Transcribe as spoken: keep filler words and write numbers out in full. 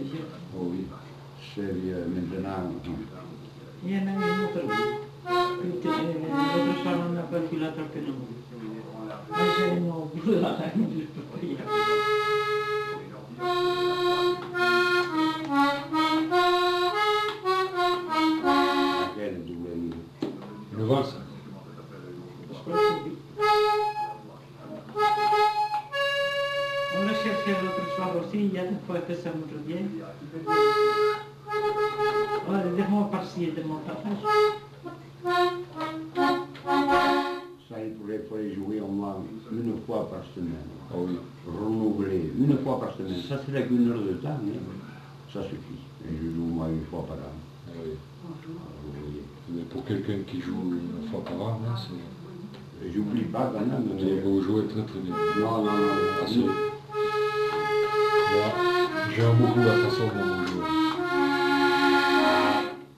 vieux. Oh oui, c'est euh, maintenant. Il y en a une autre. L'autre soir, on n'a pas pu l'attraper non plus. Moi, j'allais m'en boulot dans la rue, je peux pas y aller. Laquelle double Le valse. On l'a cherché l'autre soir aussi, il y a des fois que ça me revient. Ouais, des mots par-ci et des mots par-là. Ça, il pourrait, pourrait jouer au moins une fois par semaine. Oh oui. Renouveler une fois par semaine. Ça serait qu'une heure de temps, hein. Ça suffit. Et je joue au moins une fois par an. Ah oui. Vous voyez. Mais pour quelqu'un qui joue une fois par an, hein, c'est... J'oublie pas quand même. Mais Mais... vous jouez très très bien. Non, non, non. Ah, c'est... Moi, j'aime beaucoup la façon dont vous jouez.